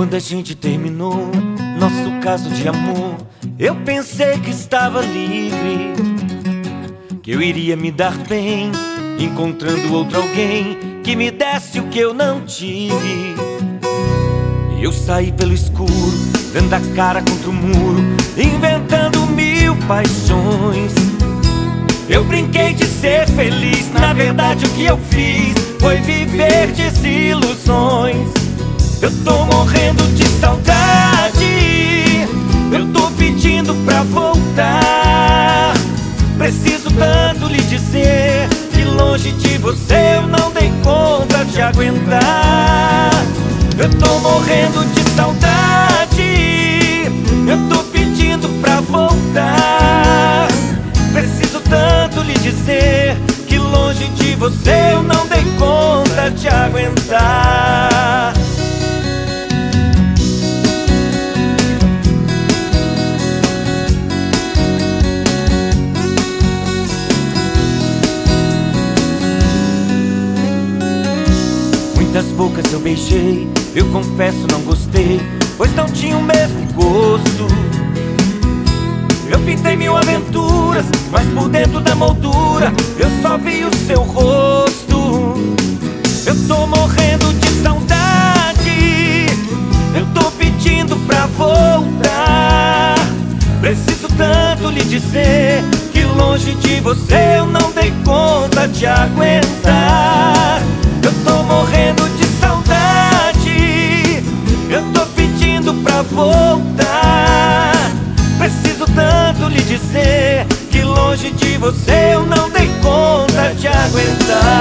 Quando a gente terminou nosso caso de amor, eu pensei que estava livre, que eu iria me dar bem, encontrando outro alguém que me desse o que eu não tive. Eu saí pelo escuro, dando a cara contra o muro, inventando mil paixões. Eu brinquei de ser feliz, na verdade o que eu fiz foi viver desilusões. Eu tô morrendo de saudade, eu tô pedindo pra voltar. Preciso tanto lhe dizer que longe de você eu não dei conta de aguentar. Eu tô morrendo de saudade, eu tô pedindo pra voltar. Preciso tanto lhe dizer que longe de você eu não dei conta de aguentar. Muitas bocas eu beijei, eu confesso não gostei, pois não tinha o mesmo gosto. Eu pintei mil aventuras, mas por dentro da moldura eu só vi o seu rosto. Eu tô morrendo de saudade, eu tô pedindo pra voltar. Preciso tanto lhe dizer que longe de você eu não dei conta de aguentar. Eu tô morrendo de saudade, eu tô pedindo pra voltar. Preciso tanto lhe dizer que longe de você eu não dei conta de aguentar.